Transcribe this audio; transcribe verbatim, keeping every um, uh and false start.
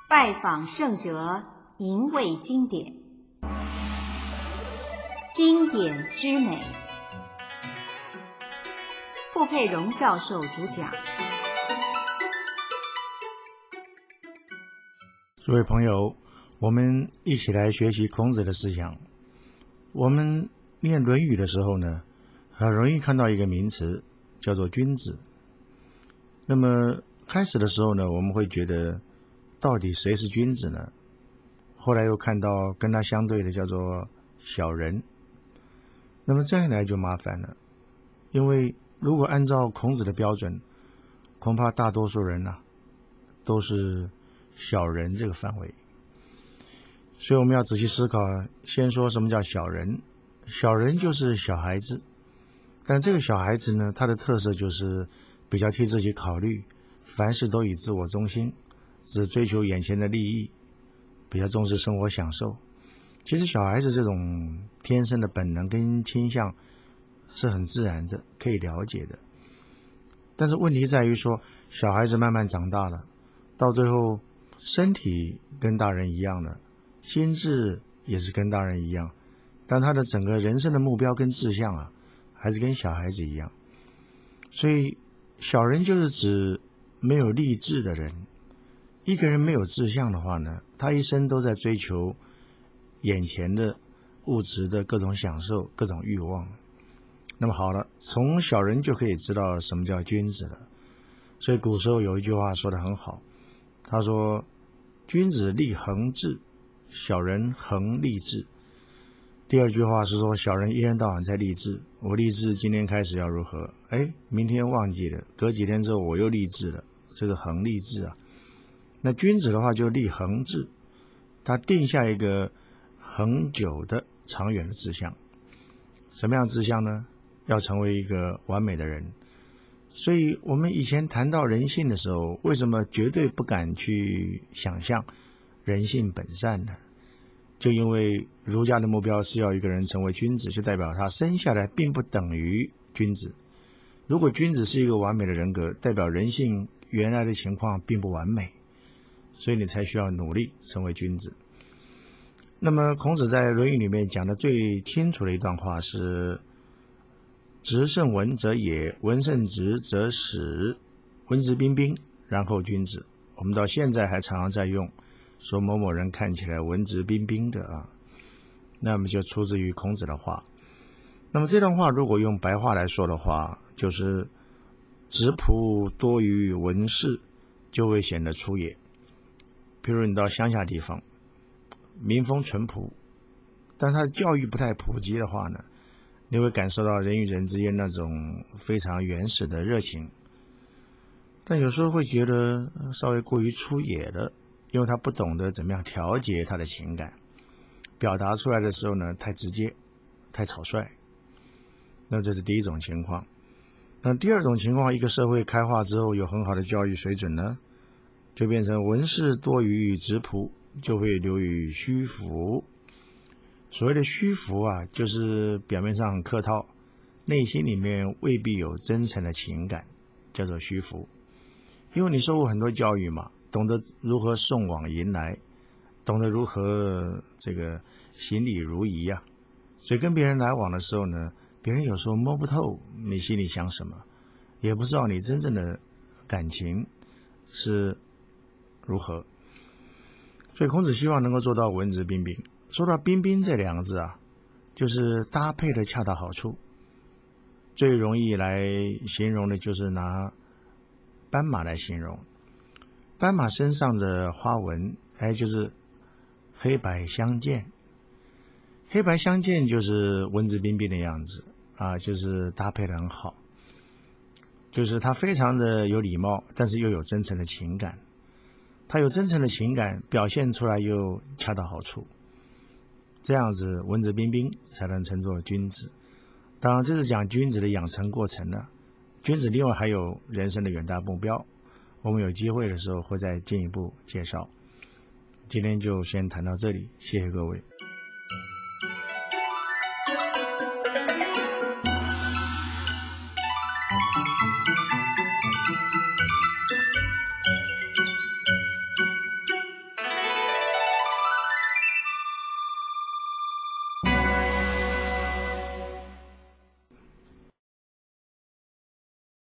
拜访圣哲，吟味经典，经典之美。傅佩荣教授主讲。 诸位朋友，我们一起来学习孔子的思想。我们念《论语》的时候呢，很容易看到一个名词，叫做君子。那么开始的时候呢，我们会觉得到底谁是君子呢？后来又看到跟他相对的叫做小人。那么这样一来就麻烦了，因为如果按照孔子的标准，恐怕大多数人啊都是小人这个范围。所以我们要仔细思考，先说什么叫小人。小人就是小孩子，但这个小孩子呢，他的特色就是比较替自己考虑，凡事都以自我中心，只追求眼前的利益，比较重视生活享受。其实小孩子这种天生的本能跟倾向是很自然的，可以了解的。但是问题在于说，小孩子慢慢长大了，到最后身体跟大人一样了，心智也是跟大人一样，但他的整个人生的目标跟志向啊，还是跟小孩子一样。所以小人就是指没有立志的人。一个人没有志向的话呢，他一生都在追求眼前的物质的各种享受，各种欲望。那么好了，从小人就可以知道什么叫君子了。所以古时候有一句话说得很好，他说君子立恒志，小人恒立志。第二句话是说，小人一天到晚在立志，我立志今天开始要如何，哎，明天忘记了，隔几天之后我又立志了，这是恒立志啊。那君子的话就立恒志，他定下一个恒久的长远的志向。什么样的志向呢？要成为一个完美的人。所以我们以前谈到人性的时候，为什么绝对不敢去想象人性本善呢？就因为儒家的目标是要一个人成为君子，就代表他生下来并不等于君子。如果君子是一个完美的人格，代表人性原来的情况并不完美，所以你才需要努力成为君子。那么孔子在《论语》里面讲的最清楚的一段话是：直胜文则野，文胜直则始，文质彬彬，然后君子。我们到现在还常常在用，说某某人看起来文质彬彬的啊，那么就出自于孔子的话。那么这段话如果用白话来说的话，就是质朴多于文士，就会显得粗野。譬如你到乡下地方，民风淳朴，但他的教育不太普及的话呢，你会感受到人与人之间那种非常原始的热情。但有时候会觉得稍微过于粗野了，因为他不懂得怎么样调节他的情感，表达出来的时候呢，太直接，太草率。那这是第一种情况。那第二种情况，一个社会开化之后有很好的教育水准呢，就变成文士多于质朴，就会流于虚浮。所谓的虚浮啊，就是表面上很客套，内心里面未必有真诚的情感，叫做虚浮。因为你受过很多教育嘛，懂得如何送往迎来，懂得如何这个行礼如仪啊，所以跟别人来往的时候呢，别人有时候摸不透你心里想什么，也不知道你真正的感情是如何。所以孔子希望能够做到文质彬彬。说到彬彬这两个字啊，就是搭配的恰到好处。最容易来形容的就是拿斑马来形容。斑马身上的花纹，哎，就是黑白相间。黑白相间就是文质彬彬的样子啊，就是搭配得很好。就是他非常的有礼貌，但是又有真诚的情感。他有真诚的情感，表现出来又恰到好处。这样子文质彬彬才能称作君子。当然这是讲君子的养成过程了。君子另外还有人生的远大目标，我们有机会的时候会再进一步介绍。今天就先谈到这里，谢谢各位。